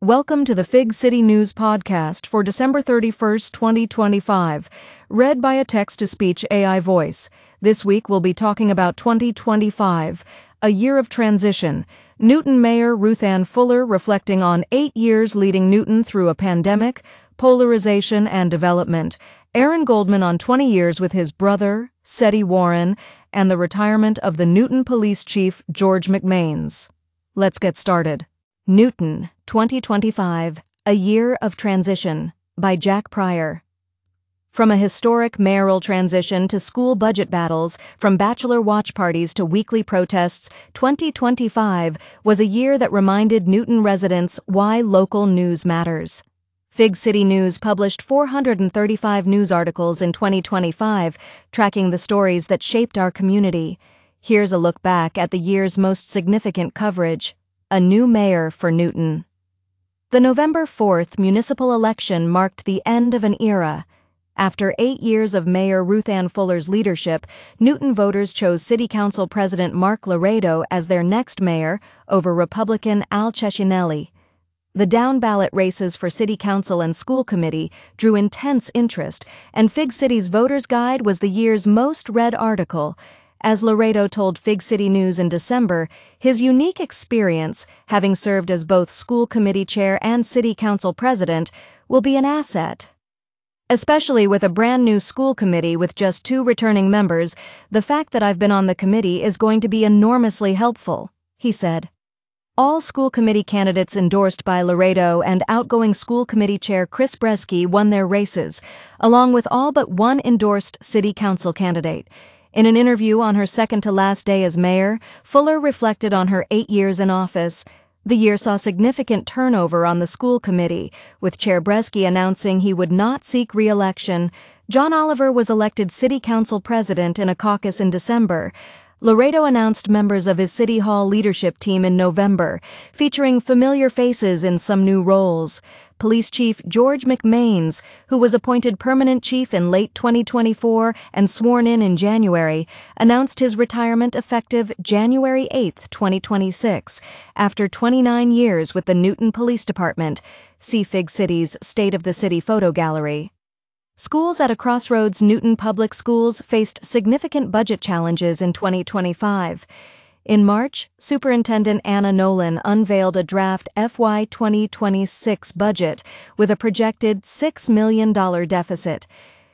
Welcome to the Fig City News Podcast for December 31st, 2025, read by a text-to-speech AI voice. This week we'll be talking about 2025, a year of transition. Newton Mayor Ruth Ann Fuller reflecting on 8 years leading Newton through a pandemic, polarization, and development. Aaron Goldman on 20 years with his brother, Seti Warren, and the retirement of the Newton Police Chief George McMains. Let's get started. Newton, 2025, A Year of Transition, by Jack Pryor. From a historic mayoral transition to school budget battles, from bachelor watch parties to weekly protests, 2025 was a year that reminded Newton residents why local news matters. Fig City News published 435 news articles in 2025, tracking the stories that shaped our community. Here's a look back at the year's most significant coverage. A new mayor for Newton. The November 4th municipal election marked the end of an era. After 8 years of Mayor Ruth Ann Fuller's leadership, Newton voters chose City Council President Mark Laredo as their next mayor over Republican Al Cecchinelli. The down-ballot races for City Council and School Committee drew intense interest, and Fig City's Voters Guide was the year's most read article. As Laredo told Fig City News in December, his unique experience, having served as both school committee chair and city council president, will be an asset. Especially with a brand new school committee with just 2 returning members, the fact that I've been on the committee is going to be enormously helpful, he said. All school committee candidates endorsed by Laredo and outgoing school committee chair Chris Bresky won their races, along with all but one endorsed city council candidate. In an interview on her second-to-last day as mayor, Fuller reflected on her 8 years in office. The year saw significant turnover on the school committee, with Chair Bresky announcing he would not seek re-election. John Oliver was elected city council president in a caucus in December. Laredo announced members of his City Hall leadership team in November, featuring familiar faces in some new roles. Police Chief George McMains, who was appointed permanent chief in late 2024 and sworn in January, announced his retirement effective January 8, 2026, after 29 years with the Newton Police Department. See Fig City's State of the City photo gallery. Schools at a crossroads. Newton Public Schools faced significant budget challenges in 2025. In March, Superintendent Anna Nolan unveiled a draft FY 2026 budget with a projected $6 million deficit.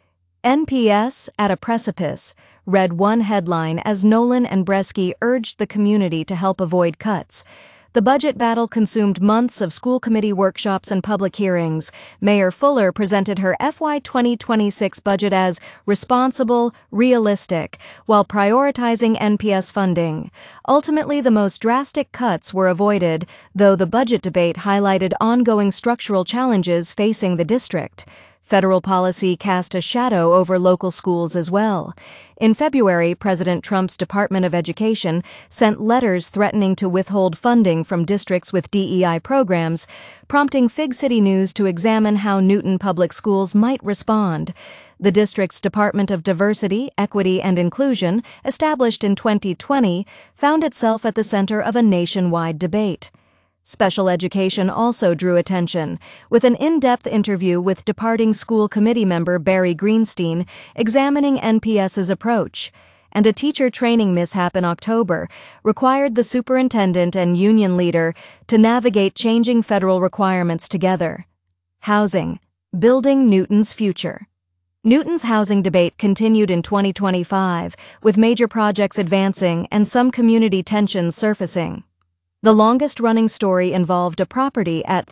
NPS at a precipice, read one headline as Nolan and Bresky urged the community to help avoid cuts. The budget battle consumed months of school committee workshops and public hearings. Mayor Fuller presented her FY 2026 budget as responsible, realistic, while prioritizing NPS funding. Ultimately, the most drastic cuts were avoided, though the budget debate highlighted ongoing structural challenges facing the district. Federal policy cast a shadow over local schools as well. In February, President Trump's Department of Education sent letters threatening to withhold funding from districts with DEI programs, prompting Fig City News to examine how Newton Public Schools might respond. The district's Department of Diversity, Equity, and Inclusion, established in 2020, found itself at the center of a nationwide debate. Special education also drew attention, with an in-depth interview with departing school committee member Barry Greenstein examining NPS's approach. And a teacher training mishap in October required the superintendent and union leader to navigate changing federal requirements together. Housing, building Newton's future. Newton's housing debate continued in 2025, with major projects advancing and some community tensions surfacing. The longest-running story involved a property at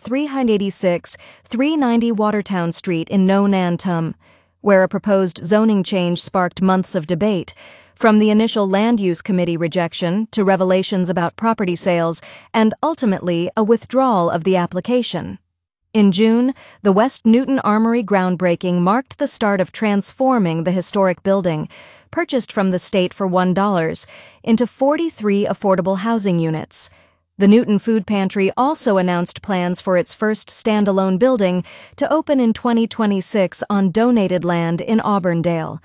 386-390 Watertown Street in Nonantum, where a proposed zoning change sparked months of debate, from the initial Land Use Committee rejection to revelations about property sales and ultimately a withdrawal of the application. In June, the West Newton Armory groundbreaking marked the start of transforming the historic building, purchased from the state for $1, into 43 affordable housing units. The Newton Food Pantry also announced plans for its first standalone building to open in 2026 on donated land in Auburndale.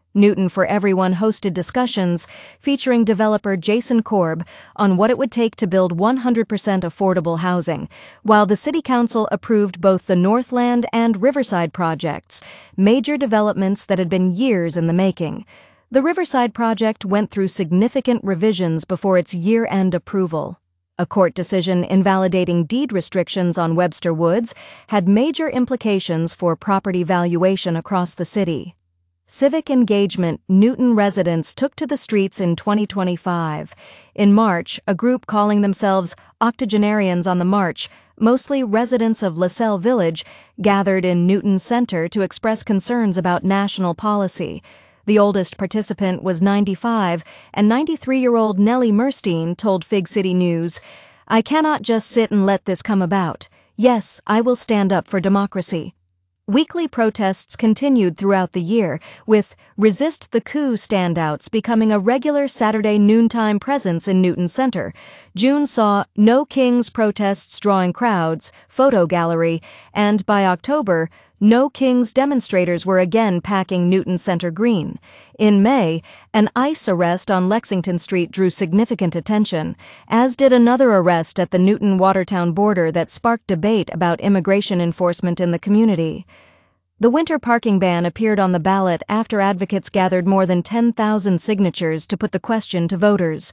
Newton for Everyone hosted discussions featuring developer Jason Korb on what it would take to build 100% affordable housing, while the City Council approved both the Northland and Riverside projects, major developments that had been years in the making. The Riverside project went through significant revisions before its year-end approval. A court decision invalidating deed restrictions on Webster Woods had major implications for property valuation across the city. Civic engagement. Newton residents took to the streets in 2025. In March, a group calling themselves Octogenarians on the March, mostly residents of LaSalle Village, gathered in Newton Center to express concerns about national policy. The oldest participant was 95, and 93-year-old Nellie Merstein told Fig City News, "I cannot just sit and let this come about. Yes, I will stand up for democracy." Weekly protests continued throughout the year, with Resist the Coup standouts becoming a regular Saturday noontime presence in Newton Center. June saw No Kings protests drawing crowds, photo gallery, and by October, No Kings demonstrators were again packing Newton Center green. In May, an ICE arrest on Lexington Street drew significant attention, as did another arrest at the Newton-Watertown border that sparked debate about immigration enforcement in the community. The winter parking ban appeared on the ballot after advocates gathered more than 10,000 signatures to put the question to voters.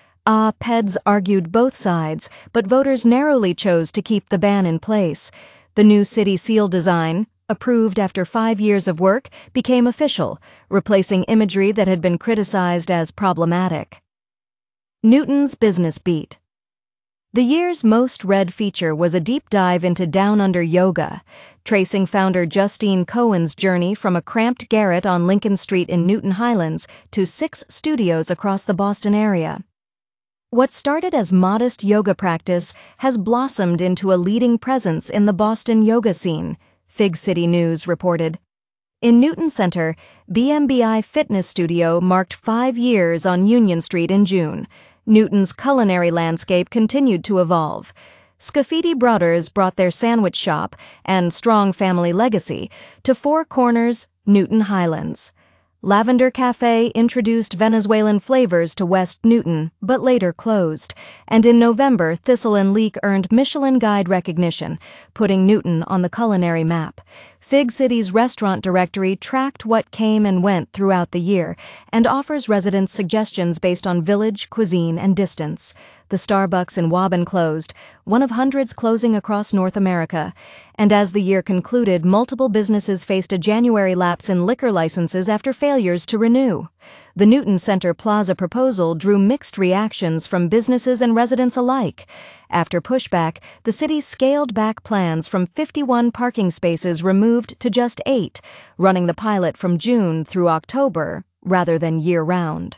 PEDs argued both sides, but voters narrowly chose to keep the ban in place. The new city seal design, approved after 5 years of work, became official, replacing imagery that had been criticized as problematic. Newton's Business Beat. The year's most read feature was a deep dive into Down Under Yoga, tracing founder Justine Cohen's journey from a cramped garret on Lincoln Street in Newton Highlands to 6 studios across the Boston area. What started as modest yoga practice has blossomed into a leading presence in the Boston yoga scene, Fig City News reported. In Newton Center, BMBI Fitness Studio marked 5 years on Union Street in June. Newton's culinary landscape continued to evolve. Scafidi Brothers brought their sandwich shop and strong family legacy to Four Corners, Newton Highlands. Lavender Cafe introduced Venezuelan flavors to West Newton, but later closed. And in November, Thistle and Leek earned Michelin Guide recognition, putting Newton on the culinary map. Fig City's restaurant directory tracked what came and went throughout the year and offers residents suggestions based on village, cuisine, and distance. The Starbucks in Waban closed, one of hundreds closing across North America. And as the year concluded, multiple businesses faced a January lapse in liquor licenses after failures to renew. The Newton Center Plaza proposal drew mixed reactions from businesses and residents alike. After pushback, the city scaled back plans from 51 parking spaces removed to just 8, running the pilot from June through October rather than year-round.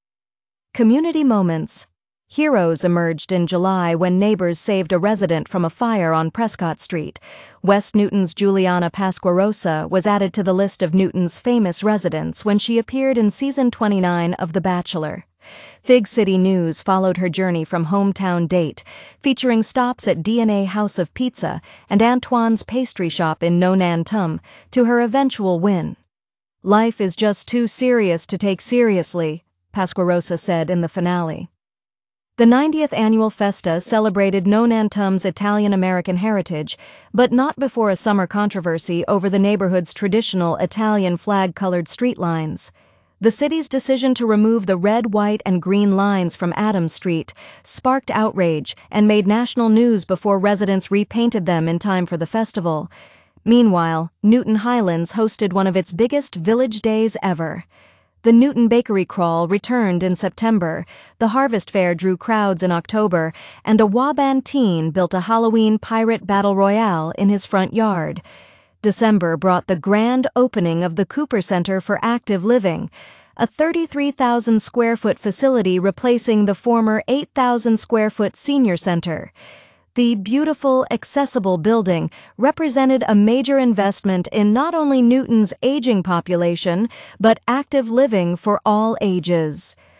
Community moments. Heroes emerged in July when neighbors saved a resident from a fire on Prescott Street. West Newton's Juliana Pasquarosa was added to the list of Newton's famous residents when she appeared in Season 29 of The Bachelor. Fig City News followed her journey from hometown Date, featuring stops at DNA House of Pizza and Antoine's Pastry Shop in Nonan Tum, to her eventual win. "Life is just too serious to take seriously," Pasquarosa said in the finale. The 90th annual Festa celebrated Nonan Tum's Italian-American heritage, but not before a summer controversy over the neighborhood's traditional Italian flag-colored streetlines. The city's decision to remove the red, white, and green lines from Adams Street sparked outrage and made national news before residents repainted them in time for the festival. Meanwhile, Newton Highlands hosted one of its biggest village days ever. The Newton Bakery Crawl returned in September, the Harvest Fair drew crowds in October, and a Waban teen built a Halloween pirate battle royale in his front yard. December brought the grand opening of the Cooper Center for Active Living, a 33,000-square-foot facility replacing the former 8,000-square-foot senior center. The beautiful, accessible building represented a major investment in not only Newton's aging population, but active living for all ages.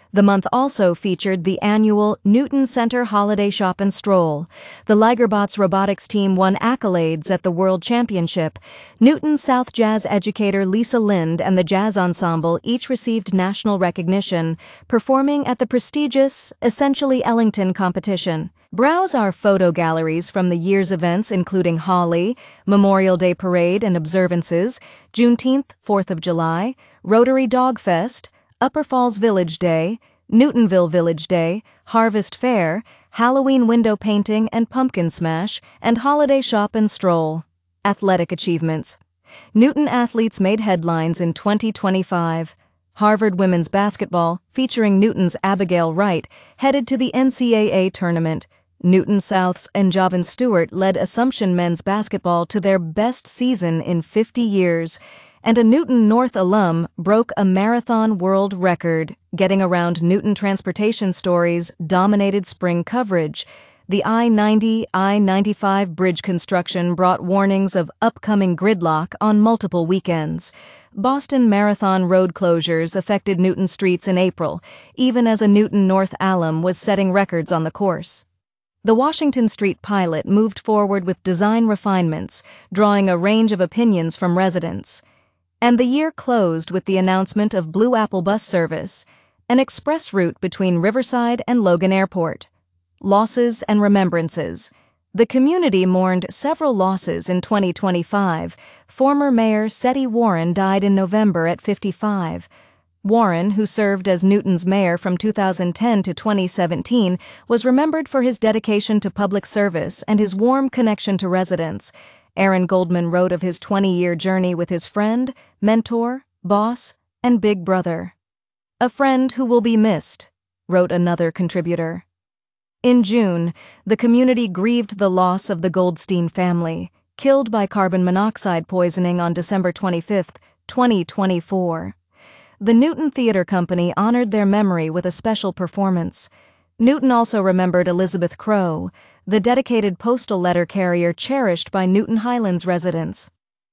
The month also featured the annual Newton Center Holiday Shop and Stroll. The Ligerbots robotics team won accolades at the World Championship. Newton South jazz educator Lisa Lind and the jazz ensemble each received national recognition, performing at the prestigious Essentially Ellington competition. Browse our photo galleries from the year's events including Holi, Memorial Day Parade and observances, Juneteenth, 4th of July, Rotary Dog Fest, Upper Falls Village Day, Newtonville Village Day, Harvest Fair, Halloween window painting and pumpkin smash, and Holiday Shop and Stroll. Athletic achievements. Newton athletes made headlines in 2025. Harvard women's basketball, featuring Newton's Abigail Wright, headed to the NCAA tournament. Newton South's Enjavan Stewart led Assumption men's basketball to their best season in 50 years. And a Newton North alum broke a marathon world record, getting around Newton transportation stories dominated spring coverage. The I-90, I-95 bridge construction brought warnings of upcoming gridlock on multiple weekends. Boston Marathon road closures affected Newton streets in April, even as a Newton North alum was setting records on the course. The Washington Street pilot moved forward with design refinements, drawing a range of opinions from residents. And the year closed with the announcement of Blue Apple bus service, an express route between Riverside and Logan Airport. Losses and remembrances. The community mourned several losses in 2025. Former Mayor Seti Warren died in November at 55. Warren, who served as Newton's mayor from 2010 to 2017, was remembered for his dedication to public service and his warm connection to residents. Aaron Goldman wrote of his 20-year journey with his friend, mentor, boss, and big brother. "A friend who will be missed," wrote another contributor. In June, the community grieved the loss of the Goldstein family, killed by carbon monoxide poisoning on December 25, 2024. The Newton Theater Company honored their memory with a special performance. Newton also remembered Elizabeth Crow, the dedicated postal letter carrier cherished by Newton Highlands residents.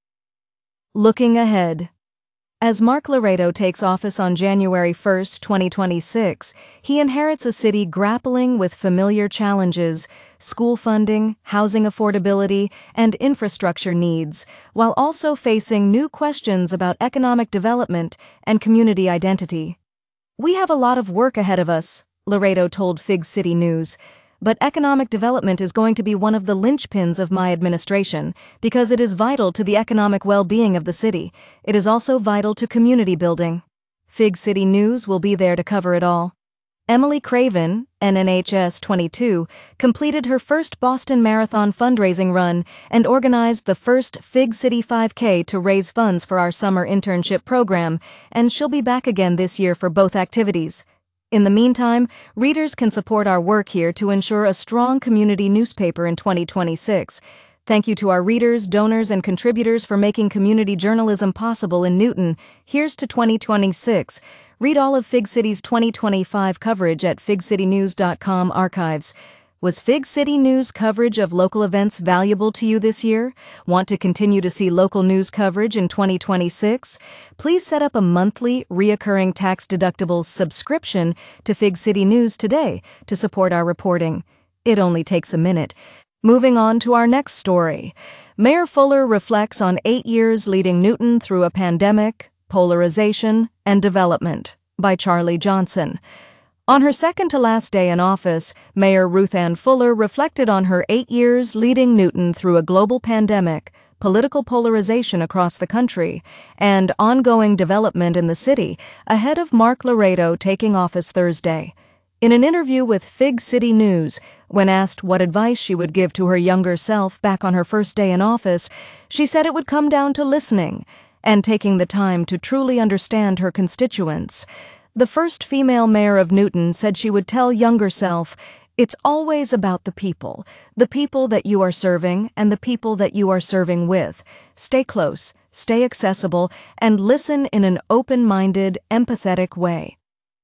Looking ahead. As Mark Laredo takes office on January 1, 2026, he inherits a city grappling with familiar challenges, school funding, housing affordability, and infrastructure needs, while also facing new questions about economic development and community identity. "We have a lot of work ahead of us," Laredo told Fig City News. "But economic development is going to be one of the linchpins of my administration because it is vital to the economic well-being of the city. It is also vital to community building." Fig City News will be there to cover it all. Emily Craven, NNHS 22, completed her first Boston Marathon fundraising run and organized the first Fig City 5K to raise funds for our summer internship program, and she'll be back again this year for both activities. In the meantime, readers can support our work here to ensure a strong community newspaper in 2026. Thank you to our readers, donors, and contributors for making community journalism possible in Newton. Here's to 2026. Read all of Fig City's 2025 coverage at figcitynews.com archives. Was Fig City News coverage of local events valuable to you this year? Want to continue to see local news coverage in 2026? Please set up a monthly, reoccurring tax-deductible subscription to Fig City News today to support our reporting. It only takes a minute. Moving on to our next story. Mayor Fuller reflects on 8 years leading Newton through a pandemic, polarization, and development, by Charlie Johnson. On her second-to-last day in office, Mayor Ruth Ann Fuller reflected on her 8 years leading Newton through a global pandemic, political polarization across the country, and ongoing development in the city ahead of Mark Laredo taking office Thursday. In an interview with Fig City News, when asked what advice she would give to her younger self back on her first day in office, she said it would come down to listening and taking the time to truly understand her constituents. The first female mayor of Newton said she would tell younger self, "It's always about the people that you are serving and the people that you are serving with. Stay close, stay accessible, and listen in an open-minded, empathetic way."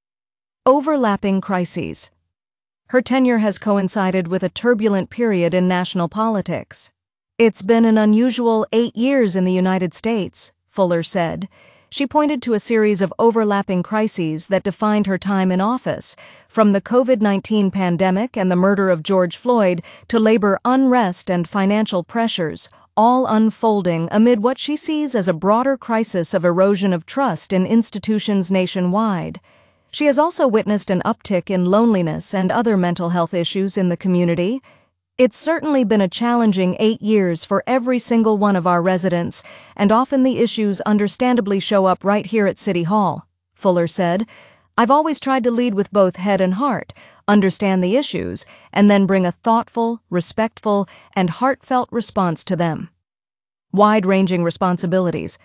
Overlapping crises. Her tenure has coincided with a turbulent period in national politics. "It's been an unusual 8 years in the United States," Fuller said. She pointed to a series of overlapping crises that defined her time in office, from the COVID-19 pandemic and the murder of George Floyd to labor unrest and financial pressures, all unfolding amid what she sees as a broader crisis of erosion of trust in institutions nationwide. She has also witnessed an uptick in loneliness and other mental health issues in the community. It's certainly been a challenging 8 years for every single one of our residents, and often the issues understandably show up right here at City Hall, Fuller said. I've always tried to lead with both head and heart, understand the issues, and then bring a thoughtful, respectful, and heartfelt response to them. Wide-ranging responsibilities.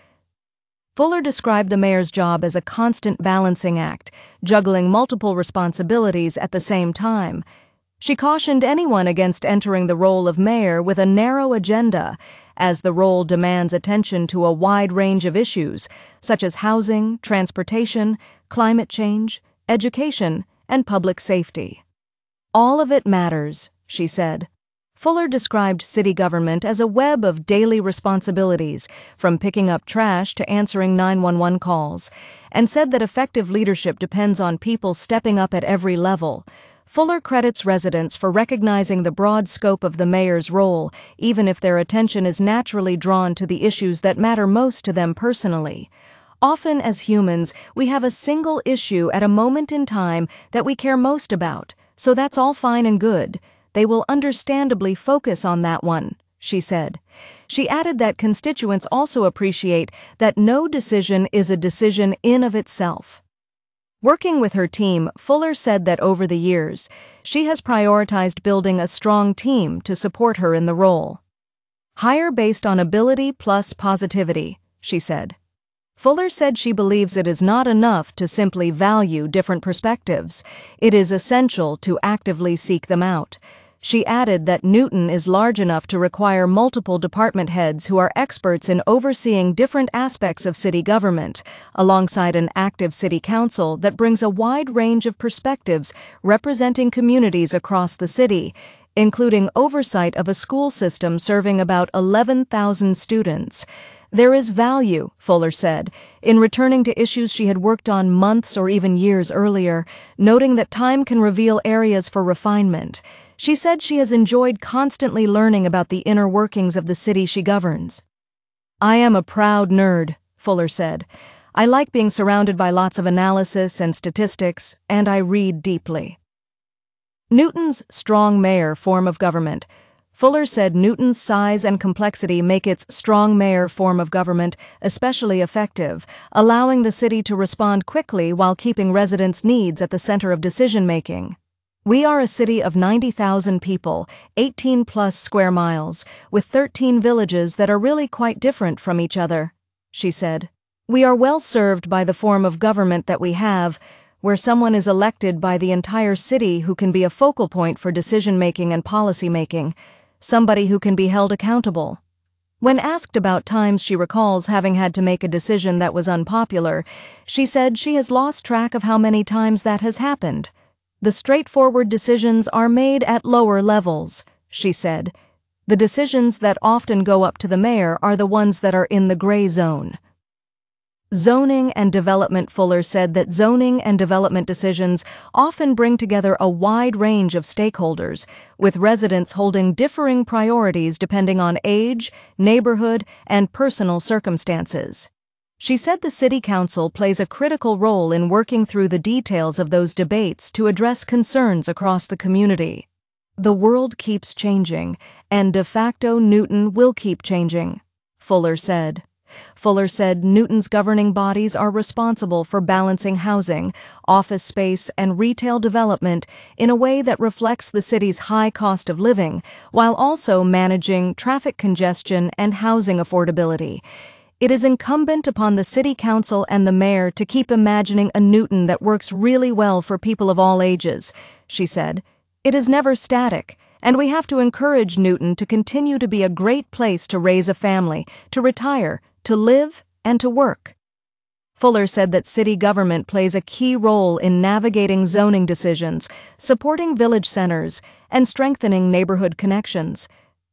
Fuller described the mayor's job as a constant balancing act, juggling multiple responsibilities at the same time. She cautioned anyone against entering the role of mayor with a narrow agenda, as the role demands attention to a wide range of issues, such as housing, transportation, climate change, education, and public safety. All of it matters, she said. Fuller described city government as a web of daily responsibilities, from picking up trash to answering 911 calls, and said that effective leadership depends on people stepping up at every level. Fuller credits residents for recognizing the broad scope of the mayor's role, even if their attention is naturally drawn to the issues that matter most to them personally. Often, as humans, we have a single issue at a moment in time that we care most about, so that's all fine and good. They will understandably focus on that one, she said. She added that constituents also appreciate that no decision is a decision in of itself. Working with her team, Fuller said that over the years, she has prioritized building a strong team to support her in the role. Hire based on ability plus positivity, she said. Fuller said she believes it is not enough to simply value different perspectives. It is essential to actively seek them out. She added that Newton is large enough to require multiple department heads who are experts in overseeing different aspects of city government, alongside an active city council that brings a wide range of perspectives representing communities across the city, including oversight of a school system serving about 11,000 students. There is value, Fuller said, in returning to issues she had worked on months or even years earlier, noting that time can reveal areas for refinement. She said she has enjoyed constantly learning about the inner workings of the city she governs. I am a proud nerd, Fuller said. I like being surrounded by lots of analysis and statistics, and I read deeply. Newton's strong mayor form of government. Fuller said Newton's size and complexity make its strong mayor form of government especially effective, allowing the city to respond quickly while keeping residents' needs at the center of decision-making. We are a city of 90,000 people, 18-plus square miles, with 13 villages that are really quite different from each other, she said. We are well served by the form of government that we have, where someone is elected by the entire city who can be a focal point for decision-making and policy-making, somebody who can be held accountable. When asked about times she recalls having had to make a decision that was unpopular, she said she has lost track of how many times that has happened. The straightforward decisions are made at lower levels, she said. The decisions that often go up to the mayor are the ones that are in the gray zone. Zoning and development. Fuller said that zoning and development decisions often bring together a wide range of stakeholders, with residents holding differing priorities depending on age, neighborhood, and personal circumstances. She said the City Council plays a critical role in working through the details of those debates to address concerns across the community. The world keeps changing, and de facto Newton will keep changing, Fuller said. Fuller said Newton's governing bodies are responsible for balancing housing, office space, and retail development in a way that reflects the city's high cost of living, while also managing traffic congestion and housing affordability. It is incumbent upon the City Council and the mayor to keep imagining a Newton that works really well for people of all ages, she said. It is never static, and we have to encourage Newton to continue to be a great place to raise a family, to retire, to live, and to work. Fuller said that city government plays a key role in navigating zoning decisions, supporting village centers, and strengthening neighborhood connections.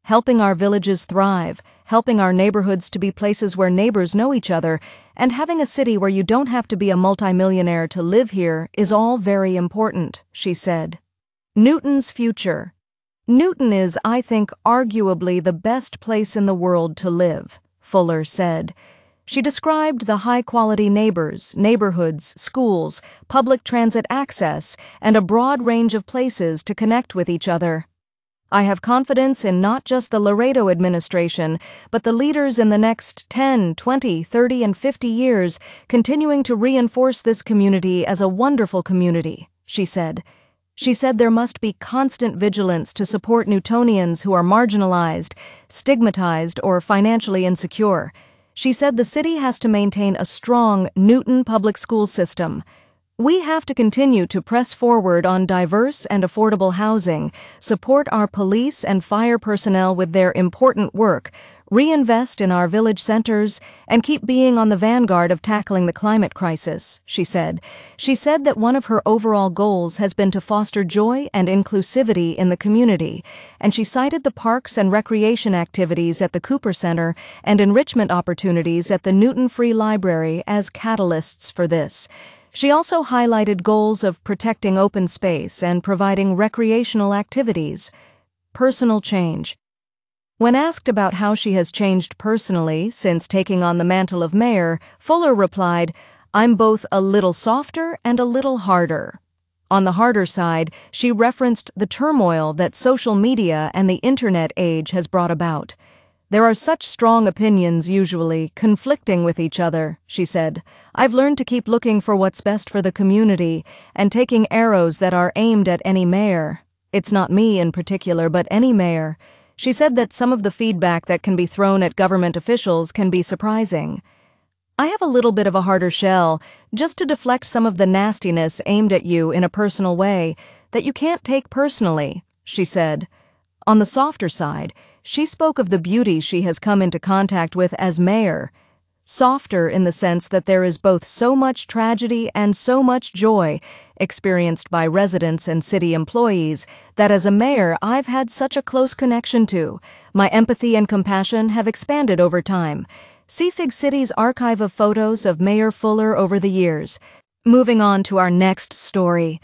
helping our villages thrive, helping our neighborhoods to be places where neighbors know each other, and having a city where you don't have to be a multimillionaire to live here is all very important, she said. Newton's future. Newton is, I think, arguably the best place in the world to live, Fuller said. She described the high-quality neighborhoods, schools, public transit access, and a broad range of places to connect with each other. I have confidence in not just the Laredo administration, but the leaders in the next 10, 20, 30, and 50 years continuing to reinforce this community as a wonderful community, she said. She said there must be constant vigilance to support Newtonians who are marginalized, stigmatized, or financially insecure. She said the city has to maintain a strong Newton public school system. We have to continue to press forward on diverse and affordable housing, support our police and fire personnel with their important work, reinvest in our village centers, and keep being on the vanguard of tackling the climate crisis, she said. She said that one of her overall goals has been to foster joy and inclusivity in the community, and she cited the parks and recreation activities at the Cooper Center and enrichment opportunities at the Newton Free Library as catalysts for this. She also highlighted goals of protecting open space and providing recreational activities. Personal change. When asked about how she has changed personally since taking on the mantle of mayor, Fuller replied, "I'm both a little softer and a little harder." On the harder side, she referenced the turmoil that social media and the internet age has brought about. "There are such strong opinions usually, conflicting with each other," she said. "I've learned to keep looking for what's best for the community and taking arrows that are aimed at any mayor. It's not me in particular, but any mayor." She said that some of the feedback that can be thrown at government officials can be surprising. "I have a little bit of a harder shell, just to deflect some of the nastiness aimed at you in a personal way that you can't take personally," she said. On the softer side, she spoke of the beauty she has come into contact with as mayor. Softer in the sense that there is both so much tragedy and so much joy experienced by residents and city employees that as a mayor I've had such a close connection to. My empathy and compassion have expanded over time. See Fig City's archive of photos of Mayor Fuller over the years. Moving on to our next story.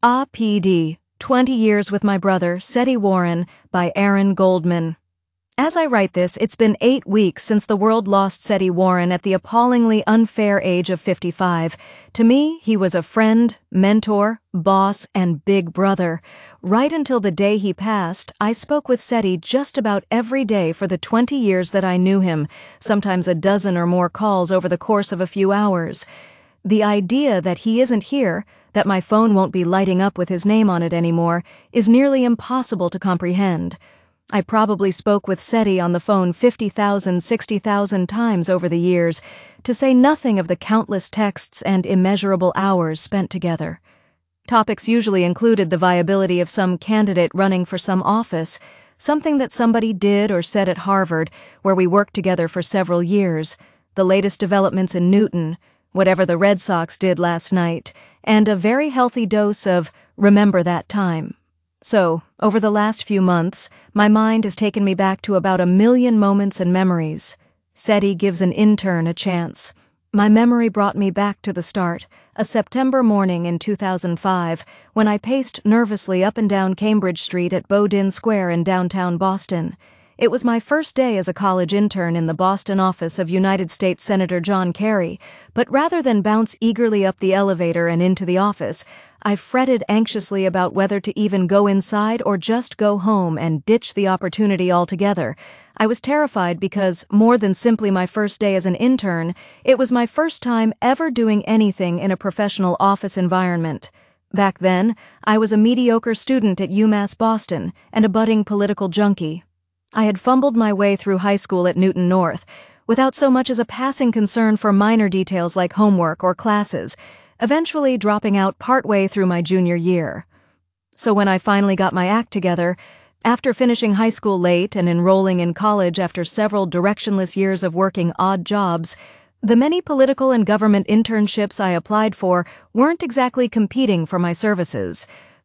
PD, 20 Years with My Brother, Seti Warren, by Aaron Goldman. As I write this, it's been 8 weeks since the world lost Seti Warren at the appallingly unfair age of 55. To me, he was a friend, mentor, boss, and big brother. Right until the day he passed, I spoke with Seti just about every day for the 20 years that I knew him, sometimes a dozen or more calls over the course of a few hours. The idea that he isn't here, that my phone won't be lighting up with his name on it anymore, is nearly impossible to comprehend. I probably spoke with Seti on the phone 50,000, 60,000 times over the years, to say nothing of the countless texts and immeasurable hours spent together. Topics usually included the viability of some candidate running for some office, something that somebody did or said at Harvard, where we worked together for several years, the latest developments in Newton, whatever the Red Sox did last night, and a very healthy dose of remember that time. So, over the last few months, my mind has taken me back to about 1 million moments and memories. Seti gives an intern a chance. My memory brought me back to the start, a September morning in 2005, when I paced nervously up and down Cambridge Street at Bowdoin Square in downtown Boston. It was my first day as a college intern in the Boston office of United States Senator John Kerry, but rather than bounce eagerly up the elevator and into the office, I fretted anxiously about whether to even go inside or just go home and ditch the opportunity altogether. I was terrified because, more than simply my first day as an intern, it was my first time ever doing anything in a professional office environment. Back then, I was a mediocre student at UMass Boston and a budding political junkie. I had fumbled my way through high school at Newton North, without so much as a passing concern for minor details like homework or classes, eventually dropping out partway through my junior year. So when I finally got my act together, after finishing high school late and enrolling in college after several directionless years of working odd jobs, the many political and government internships I applied for weren't exactly competing for my services.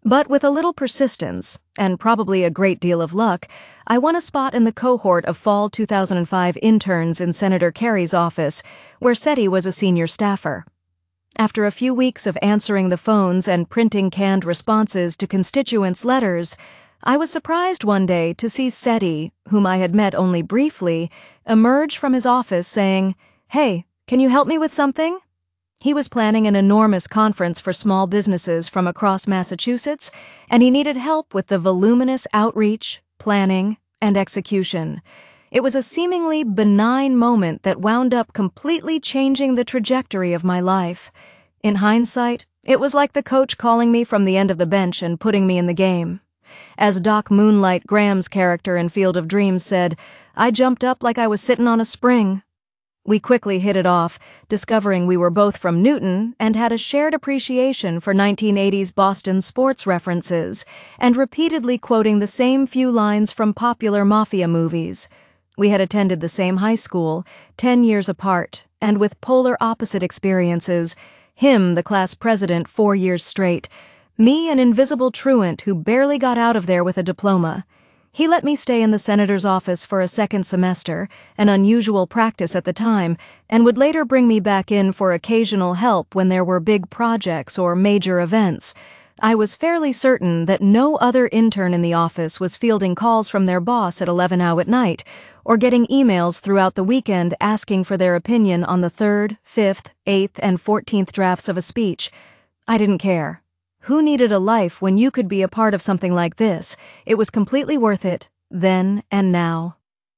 But with a little persistence, and probably a great deal of luck, I won a spot in the cohort of fall 2005 interns in Senator Kerry's office, where SETI was a senior staffer. After a few weeks of answering the phones and printing canned responses to constituents' letters, I was surprised one day to see SETI, whom I had met only briefly, emerge from his office saying, "Hey, can you help me with something?" He was planning an enormous conference for small businesses from across Massachusetts, and he needed help with the voluminous outreach, planning, and execution. It was a seemingly benign moment that wound up completely changing the trajectory of my life. In hindsight, it was like the coach calling me from the end of the bench and putting me in the game. As Doc Moonlight Graham's character in Field of Dreams said, I jumped up like I was sitting on a spring. We quickly hit it off, discovering we were both from Newton and had a shared appreciation for 1980s Boston sports references, and repeatedly quoting the same few lines from popular mafia movies. We had attended the same high school, 10 years apart, and with polar opposite experiences, him the class president 4 years straight, me an invisible truant who barely got out of there with a diploma. He let me stay in the senator's office for a second semester, an unusual practice at the time, and would later bring me back in for occasional help when there were big projects or major events. I was fairly certain that no other intern in the office was fielding calls from their boss at 11 at night, or getting emails throughout the weekend asking for their opinion on the 3rd, 5th, 8th, and 14th drafts of a speech. I didn't care. Who needed a life when you could be a part of something like this? It was completely worth it, then and now.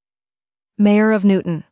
Mayor of Newton.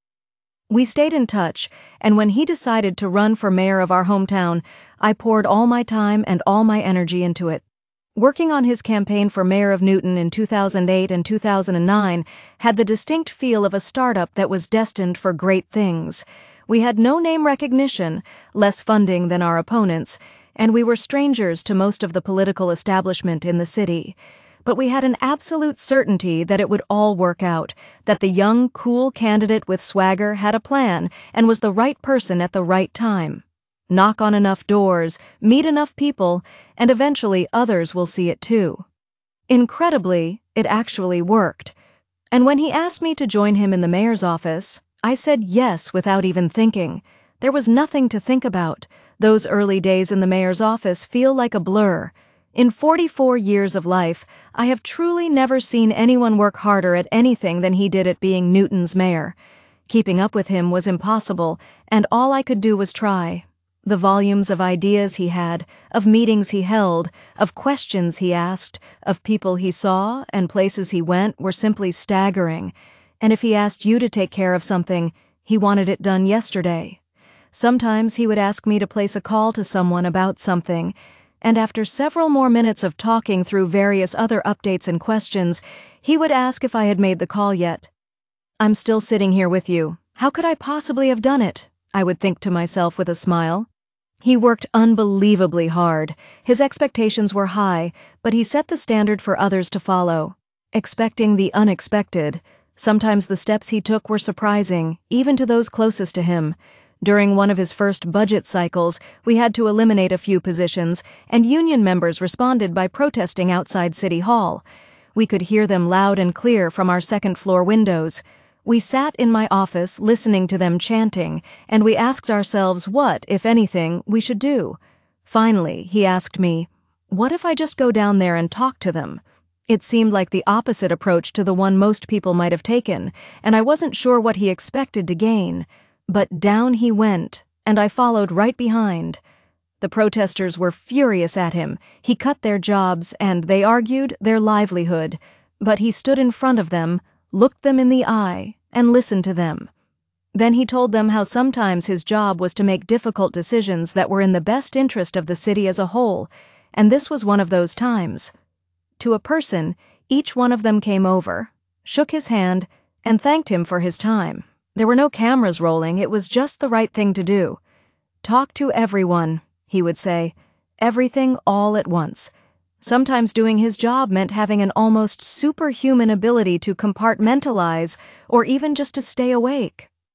We stayed in touch, and when he decided to run for mayor of our hometown, I poured all my time and all my energy into it. Working on his campaign for mayor of Newton in 2008 and 2009 had the distinct feel of a startup that was destined for great things. We had no name recognition, less funding than our opponents, and we were strangers to most of the political establishment in the city. But we had an absolute certainty that it would all work out, that the young, cool candidate with swagger had a plan and was the right person at the right time. Knock on enough doors, meet enough people, and eventually others will see it too. Incredibly, it actually worked. And when he asked me to join him in the mayor's office, I said yes without even thinking. There was nothing to think about. Those early days in the mayor's office feel like a blur. In 44 years of life, I have truly never seen anyone work harder at anything than he did at being Newton's mayor. Keeping up with him was impossible, and all I could do was try. The volumes of ideas he had, of meetings he held, of questions he asked, of people he saw and places he went were simply staggering. And if he asked you to take care of something, he wanted it done yesterday. Sometimes he would ask me to place a call to someone about something, and after several more minutes of talking through various other updates and questions, he would ask if I had made the call yet. I'm still sitting here with you. How could I possibly have done it? I would think to myself with a smile. He worked unbelievably hard. His expectations were high, but he set the standard for others to follow. Expecting the unexpected. Sometimes the steps he took were surprising, even to those closest to him. During one of his first budget cycles, we had to eliminate a few positions, and union members responded by protesting outside City Hall. We could hear them loud and clear from our second-floor windows. We sat in my office listening to them chanting, and we asked ourselves what, if anything, we should do. Finally, he asked me, "What if I just go down there and talk to them?" It seemed like the opposite approach to the one most people might have taken, and I wasn't sure what he expected to gain. But down he went, and I followed right behind. The protesters were furious at him. He cut their jobs and, they argued, their livelihood. But he stood in front of them, looked them in the eye, and listened to them. Then he told them how sometimes his job was to make difficult decisions that were in the best interest of the city as a whole, and this was one of those times. To a person, each one of them came over, shook his hand, and thanked him for his time. There were no cameras rolling, it was just the right thing to do. Talk to everyone, he would say. Everything all at once. Sometimes doing his job meant having an almost superhuman ability to compartmentalize or even just to stay awake.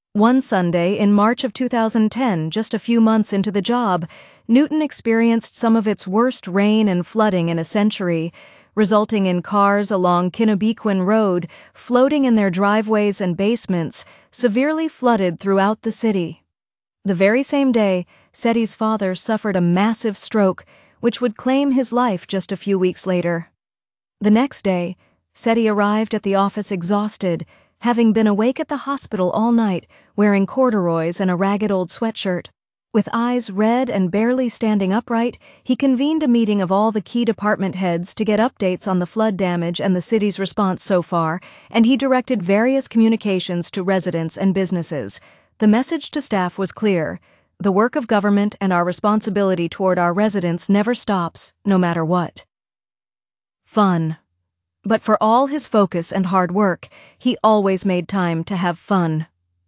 One Sunday in March of 2010, just a few months into the job, Newton experienced some of its worst rain and flooding in a century, resulting in cars along Kinnebequin Road floating in their driveways and basements, severely flooded throughout the city. The very same day, Seti's father suffered a massive stroke, which would claim his life just a few weeks later. The next day, Seti arrived at the office exhausted, having been awake at the hospital all night, wearing corduroys and a ragged old sweatshirt. With eyes red and barely standing upright, he convened a meeting of all the key department heads to get updates on the flood damage and the city's response so far, and he directed various communications to residents and businesses. The message to staff was clear: the work of government and our responsibility toward our residents never stops, no matter what. Fun. But for all his focus and hard work, he always made time to have fun.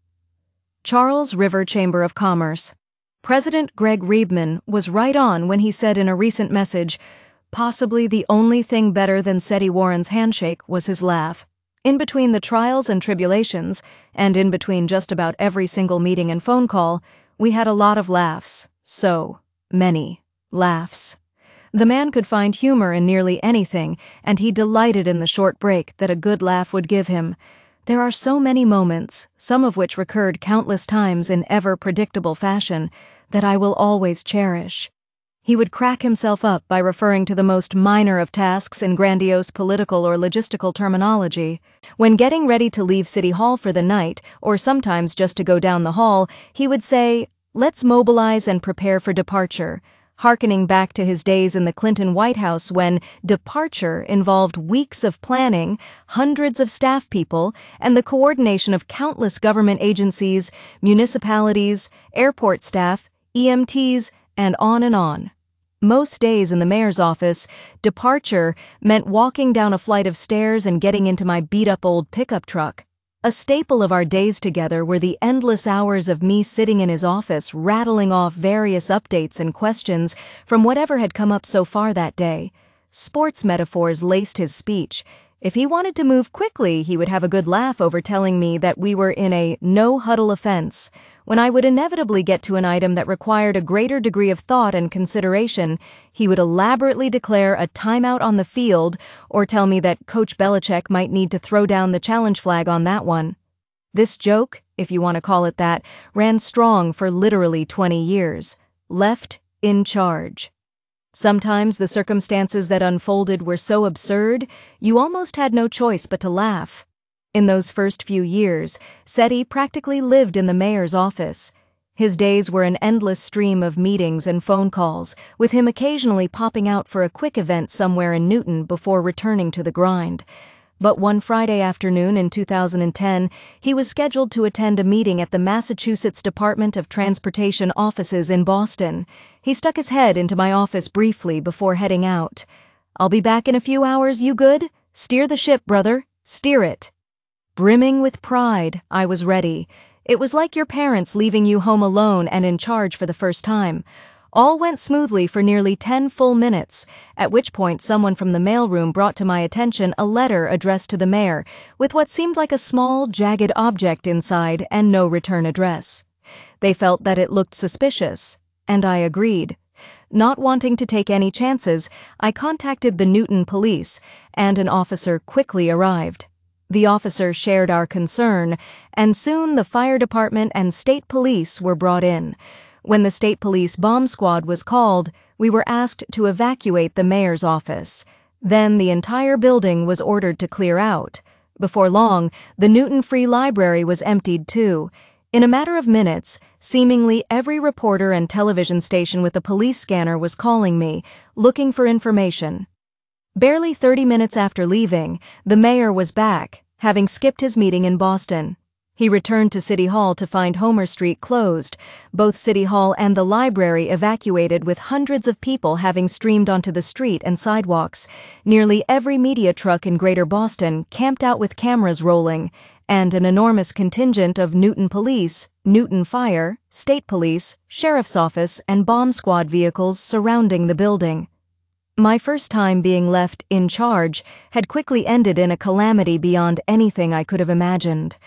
Charles River Chamber of Commerce. President Greg Riebman was right on when he said in a recent message, possibly the only thing better than Seti Warren's handshake was his laugh. In between the trials and tribulations, and in between just about every single meeting and phone call, we had a lot of laughs. So many laughs. The man could find humor in nearly anything, and he delighted in the short break that a good laugh would give him. There are so many moments, some of which recurred countless times in ever-predictable fashion, that I will always cherish. He would crack himself up by referring to the most minor of tasks in grandiose political or logistical terminology. When getting ready to leave City Hall for the night, or sometimes just to go down the hall, he would say, "Let's mobilize and prepare for departure," hearkening back to his days in the Clinton White House when departure involved weeks of planning, hundreds of staff people, and the coordination of countless government agencies, municipalities, airport staff, EMTs, and on and on. Most days in the mayor's office, departure meant walking down a flight of stairs and getting into my beat-up old pickup truck. A staple of our days together were the endless hours of me sitting in his office rattling off various updates and questions from whatever had come up so far that day. Sports metaphors laced his speech. If he wanted to move quickly, he would have a good laugh over telling me that we were in a no-huddle offense. When I would inevitably get to an item that required a greater degree of thought and consideration, he would elaborately declare a timeout on the field or tell me that Coach Belichick might need to throw down the challenge flag on that one. This joke, if you want to call it that, ran strong for literally 20 years. Left in charge. Sometimes the circumstances that unfolded were so absurd, you almost had no choice but to laugh. In those first few years, Seti practically lived in the mayor's office. His days were an endless stream of meetings and phone calls, with him occasionally popping out for a quick event somewhere in Newton before returning to the grind. But one Friday afternoon in 2010, he was scheduled to attend a meeting at the Massachusetts Department of Transportation offices in Boston. He stuck his head into my office briefly before heading out. "I'll be back in a few hours, you good? Steer the ship, brother. Steer it." Brimming with pride, I was ready. It was like your parents leaving you home alone and in charge for the first time. All went smoothly for nearly 10 full minutes, at which point someone from the mailroom brought to my attention a letter addressed to the mayor, with what seemed like a small, jagged object inside and no return address. They felt that it looked suspicious, and I agreed. Not wanting to take any chances, I contacted the Newton police, and an officer quickly arrived. The officer shared our concern, and soon the fire department and state police were brought in. When the state police bomb squad was called, we were asked to evacuate the mayor's office. Then the entire building was ordered to clear out. Before long, the Newton Free Library was emptied too. In a matter of minutes, seemingly every reporter and television station with a police scanner was calling me, looking for information. Barely 30 minutes after leaving, the mayor was back, having skipped his meeting in Boston. He returned to City Hall to find Homer Street closed, both City Hall and the library evacuated with hundreds of people having streamed onto the street and sidewalks. Nearly every media truck in Greater Boston camped out with cameras rolling, and an enormous contingent of Newton Police, Newton Fire, State Police, Sheriff's Office, and bomb squad vehicles surrounding the building. My first time being left in charge had quickly ended in a calamity beyond anything I could have imagined.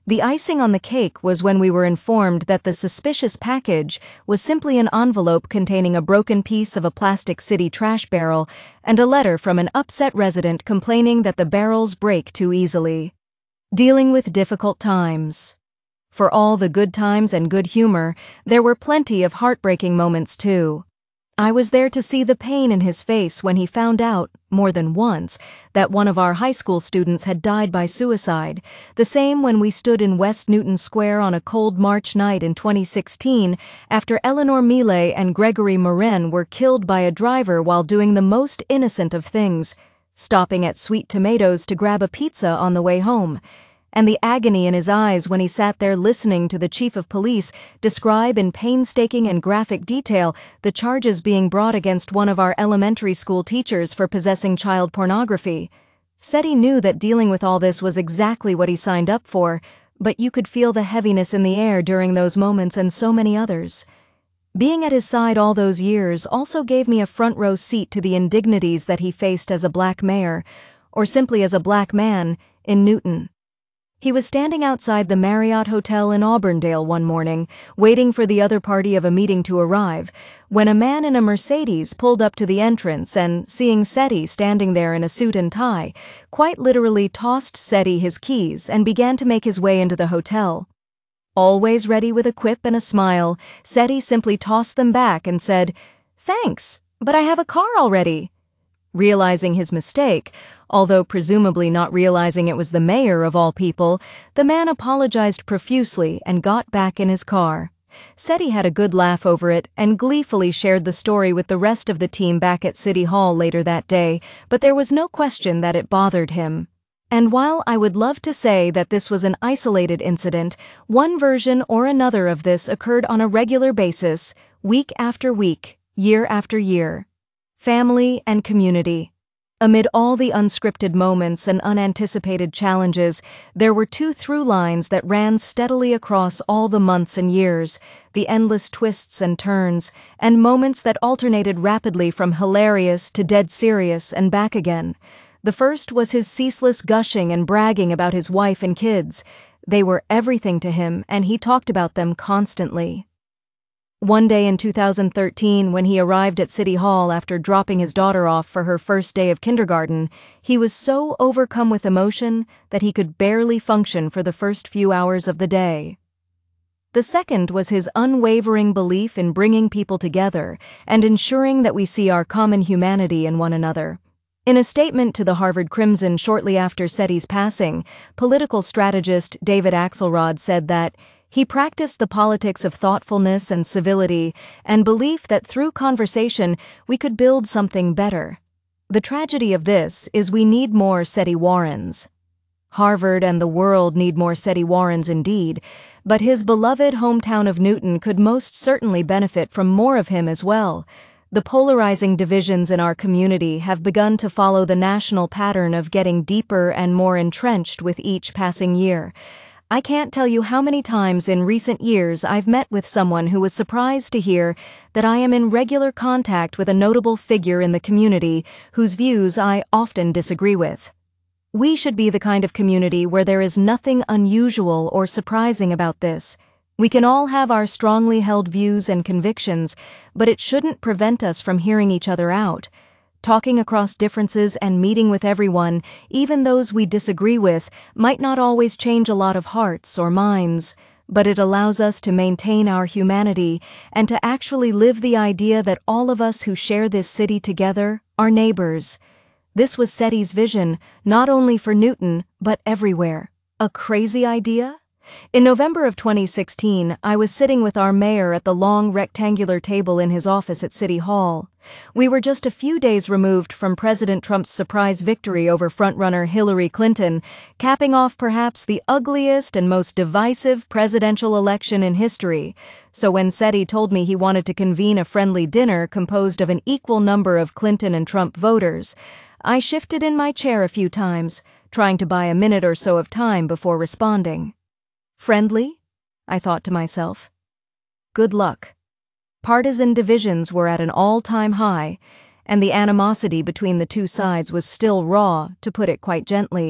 The icing on the cake was when we were informed that the suspicious package was simply an envelope containing a broken piece of a Plastic City trash barrel and a letter from an upset resident complaining that the barrels break too easily. Dealing with difficult times. For all the good times and good humor, there were plenty of heartbreaking moments too. I was there to see the pain in his face when he found out, more than once, that one of our high school students had died by suicide, the same when we stood in West Newton Square on a cold March night in 2016 after Eleanor Millet and Gregory Morin were killed by a driver while doing the most innocent of things, stopping at Sweet Tomatoes to grab a pizza on the way home. And the agony in his eyes when he sat there listening to the chief of police describe in painstaking and graphic detail the charges being brought against one of our elementary school teachers for possessing child pornography. Said he knew that dealing with all this was exactly what he signed up for, but you could feel the heaviness in the air during those moments and so many others. Being at his side all those years also gave me a front-row seat to the indignities that he faced as a black mayor, or simply as a black man, in Newton. He was standing outside the Marriott Hotel in Auburndale one morning, waiting for the other party of a meeting to arrive, when a man in a Mercedes pulled up to the entrance and, seeing Seti standing there in a suit and tie, quite literally tossed Seti his keys and began to make his way into the hotel. Always ready with a quip and a smile, Seti simply tossed them back and said, "Thanks, but I have a car already." Realizing his mistake, although presumably not realizing it was the mayor of all people, the man apologized profusely and got back in his car. Seti had a good laugh over it and gleefully shared the story with the rest of the team back at City Hall later that day, but there was no question that it bothered him. And while I would love to say that this was an isolated incident, one version or another of this occurred on a regular basis, week after week, year after year. Family and community. Amid all the unscripted moments and unanticipated challenges, there were two through lines that ran steadily across all the months and years, the endless twists and turns, and moments that alternated rapidly from hilarious to dead serious and back again. The first was his ceaseless gushing and bragging about his wife and kids. They were everything to him, and he talked about them constantly. One day in 2013, when he arrived at City Hall after dropping his daughter off for her first day of kindergarten, he was so overcome with emotion that he could barely function for the first few hours of the day. The second was his unwavering belief in bringing people together and ensuring that we see our common humanity in one another. In a statement to the Harvard Crimson shortly after Seti's passing, political strategist David Axelrod said that he practiced the politics of thoughtfulness and civility and belief that through conversation we could build something better. The tragedy of this is we need more Seti Warrens. Harvard and the world need more Seti Warrens indeed, but his beloved hometown of Newton could most certainly benefit from more of him as well. The polarizing divisions in our community have begun to follow the national pattern of getting deeper and more entrenched with each passing year. I can't tell you how many times in recent years I've met with someone who was surprised to hear that I am in regular contact with a notable figure in the community whose views I often disagree with. We should be the kind of community where there is nothing unusual or surprising about this. We can all have our strongly held views and convictions, but it shouldn't prevent us from hearing each other out. Talking across differences and meeting with everyone, even those we disagree with, might not always change a lot of hearts or minds, but it allows us to maintain our humanity and to actually live the idea that all of us who share this city together are neighbors. This was Seti's vision, not only for Newton, but everywhere. A crazy idea? In November of 2016, I was sitting with our mayor at the long rectangular table in his office at City Hall. We were just a few days removed from President Trump's surprise victory over frontrunner Hillary Clinton, capping off perhaps the ugliest and most divisive presidential election in history. So when Seti told me he wanted to convene a friendly dinner composed of an equal number of Clinton and Trump voters, I shifted in my chair a few times, trying to buy a minute or so of time before responding. Friendly? I thought to myself. Good luck. Partisan divisions were at an all-time high, and the animosity between the two sides was still raw, to put it quite gently.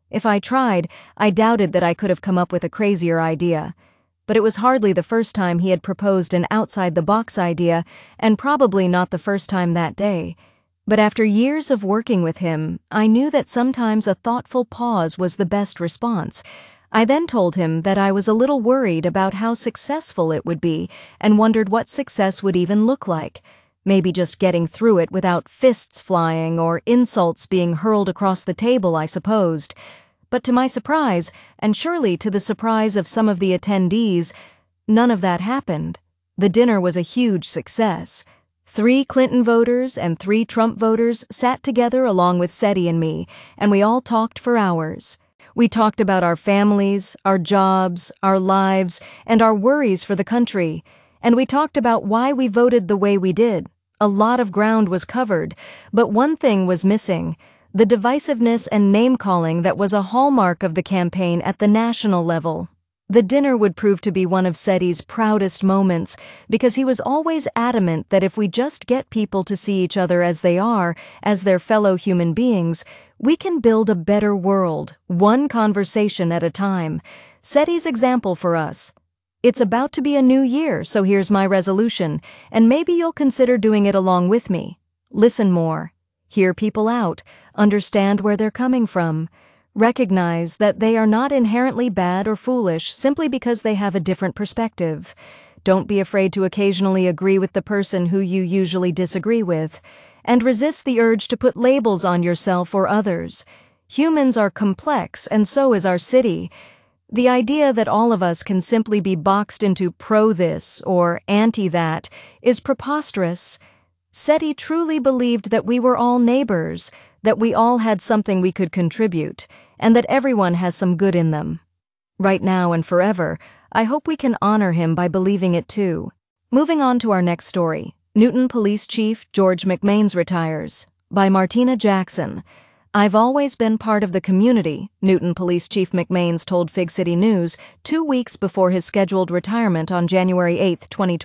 If I tried, I doubted that I could have come up with a crazier idea. But it was hardly the first time he had proposed an outside-the-box idea, and probably not the first time that day. But after years of working with him, I knew that sometimes a thoughtful pause was the best response. I then told him that I was a little worried about how successful it would be and wondered what success would even look like. Maybe just getting through it without fists flying or insults being hurled across the table, I supposed. But to my surprise, and surely to the surprise of some of the attendees, none of that happened. The dinner was a huge success. 3 Clinton voters and 3 Trump voters sat together along with Seti and me, and we all talked for hours. We talked about our families, our jobs, our lives, and our worries for the country. And we talked about why we voted the way we did. A lot of ground was covered, but one thing was missing: the divisiveness and name-calling that was a hallmark of the campaign at the national level. The dinner would prove to be one of Seti's proudest moments because he was always adamant that if we just get people to see each other as they are, as their fellow human beings, we can build a better world, one conversation at a time. Seti's example for us. It's about to be a new year, so here's my resolution, and maybe you'll consider doing it along with me. Listen more. Hear people out. Understand where they're coming from. Recognize that they are not inherently bad or foolish simply because they have a different perspective. Don't be afraid to occasionally agree with the person who you usually disagree with. And resist the urge to put labels on yourself or others. Humans are complex, and so is our city. The idea that all of us can simply be boxed into pro-this or anti-that is preposterous. Seti truly believed that we were all neighbors, that we all had something we could contribute, and that everyone has some good in them. Right now and forever, I hope we can honor him by believing it too. Moving on to our next story, Newton Police Chief George McMains retires, by Martina Jackson. I've always been part of the community, Newton Police Chief McMains told Fig City News 2 weeks before his scheduled retirement on January 8,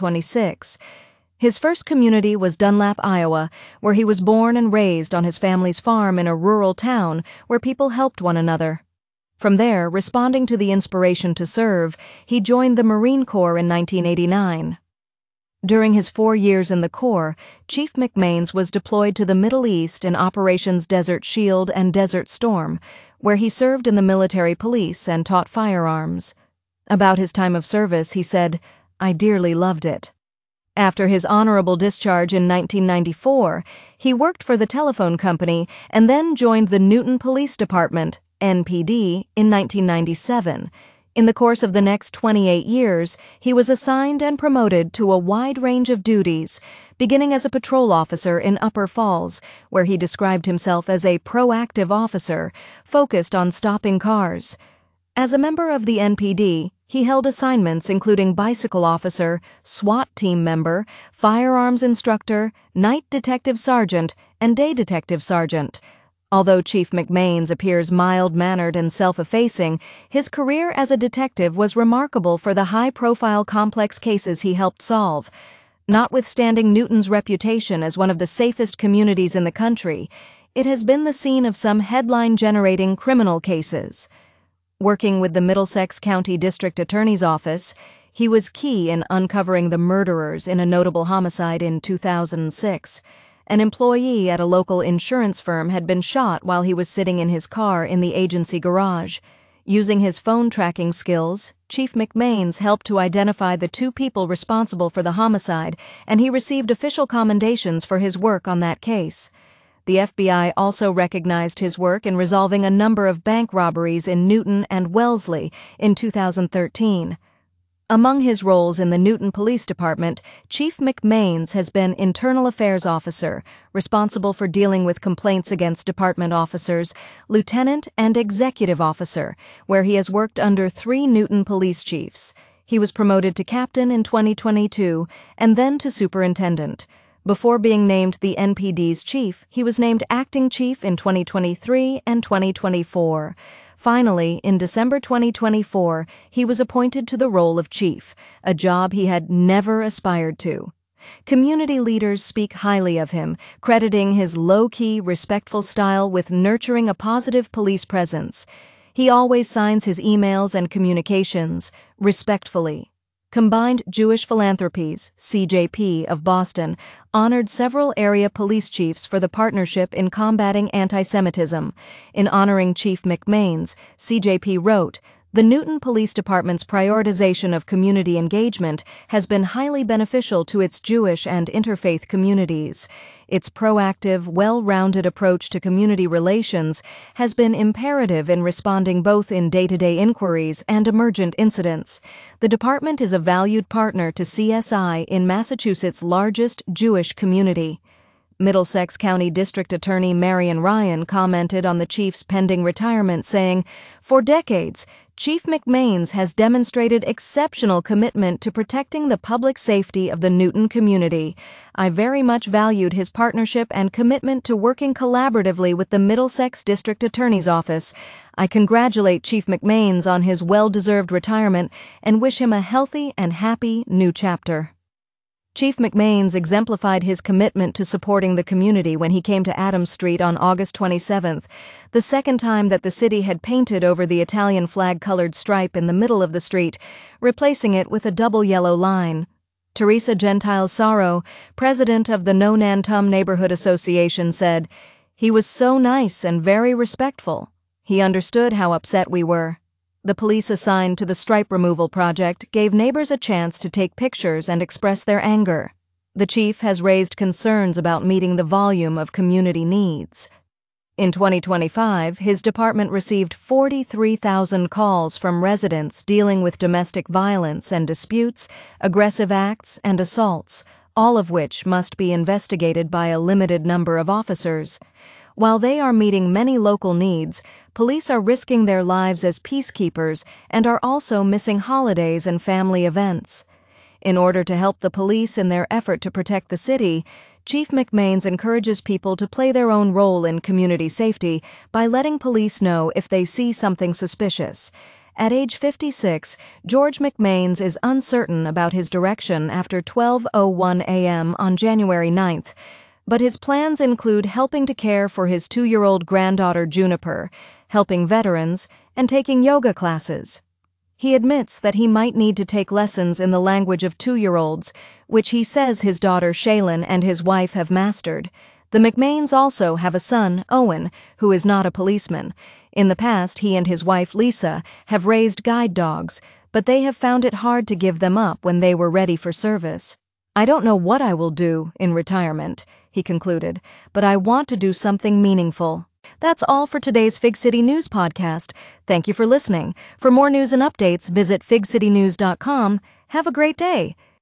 2026. His first community was Dunlap, Iowa, where he was born and raised on his family's farm in a rural town where people helped one another. From there, responding to the inspiration to serve, he joined the Marine Corps in 1989. During his 4 years in the Corps, Chief McMains was deployed to the Middle East in Operations Desert Shield and Desert Storm, where he served in the military police and taught firearms. About his time of service, he said, "I dearly loved it." After his honorable discharge in 1994, he worked for the telephone company and then joined the Newton Police Department, NPD, in 1997. In the course of the next 28 years, he was assigned and promoted to a wide range of duties, beginning as a patrol officer in Upper Falls, where he described himself as a proactive officer, focused on stopping cars. As a member of the NPD, he held assignments including bicycle officer, SWAT team member, firearms instructor, night detective sergeant, and day detective sergeant. Although Chief McMains appears mild-mannered and self-effacing, his career as a detective was remarkable for the high-profile complex cases he helped solve. Notwithstanding Newton's reputation as one of the safest communities in the country, it has been the scene of some headline-generating criminal cases. Working with the Middlesex County District Attorney's Office, he was key in uncovering the murderers in a notable homicide in 2006. An employee at a local insurance firm had been shot while he was sitting in his car in the agency garage. Using his phone tracking skills, Chief McMains helped to identify the 2 people responsible for the homicide, and he received official commendations for his work on that case. The FBI also recognized his work in resolving a number of bank robberies in Newton and Wellesley in 2013. Among his roles in the Newton Police Department, Chief McMains has been Internal Affairs Officer, responsible for dealing with complaints against department officers, Lieutenant and Executive Officer, where he has worked under 3 Newton police chiefs. He was promoted to captain in 2022 and then to superintendent. Before being named the NPD's chief, he was named acting chief in 2023 and 2024. Finally, in December 2024, he was appointed to the role of chief, a job he had never aspired to. Community leaders speak highly of him, crediting his low-key, respectful style with nurturing a positive police presence. He always signs his emails and communications respectfully. Combined Jewish Philanthropies, CJP, of Boston, honored several area police chiefs for the partnership in combating anti-Semitism. In honoring Chief McMains, CJP wrote, "The Newton Police Department's prioritization of community engagement has been highly beneficial to its Jewish and interfaith communities. Its proactive, well-rounded approach to community relations has been imperative in responding both in day-to-day inquiries and emergent incidents. The department is a valued partner to CSI in Massachusetts' largest Jewish community." Middlesex County District Attorney Marion Ryan commented on the chief's pending retirement, saying, "For decades, Chief McMains has demonstrated exceptional commitment to protecting the public safety of the Newton community. I very much valued his partnership and commitment to working collaboratively with the Middlesex District Attorney's Office. I congratulate Chief McMains on his well-deserved retirement and wish him a healthy and happy new chapter." Chief McMains exemplified his commitment to supporting the community when he came to Adams Street on August 27th, the second time that the city had painted over the Italian flag-colored stripe in the middle of the street, replacing it with a double yellow line. Teresa Gentile Sorrow, president of the No Nantum Neighborhood Association, said, "He was so nice and very respectful. He understood how upset we were." The police assigned to the stripe removal project gave neighbors a chance to take pictures and express their anger. The chief has raised concerns about meeting the volume of community needs. In 2025, his department received 43,000 calls from residents dealing with domestic violence and disputes, aggressive acts, and assaults, all of which must be investigated by a limited number of officers. While they are meeting many local needs, police are risking their lives as peacekeepers and are also missing holidays and family events. In order to help the police in their effort to protect the city, Chief McMains encourages people to play their own role in community safety by letting police know if they see something suspicious. At age 56, George McMains is uncertain about his direction after 12:01 a.m. on January 9th, but his plans include helping to care for his 2-year-old granddaughter Juniper, helping veterans, and taking yoga classes. He admits that he might need to take lessons in the language of 2-year-olds, which he says his daughter Shaylin and his wife have mastered. The McMains also have a son, Owen, who is not a policeman. In the past, he and his wife Lisa have raised guide dogs, but they have found it hard to give them up when they were ready for service. "I don't know what I will do in retirement," he concluded, "but I want to do something meaningful." That's all for today's Fig City News podcast. Thank you for listening. For more news and updates, visit figcitynews.com. Have a great day.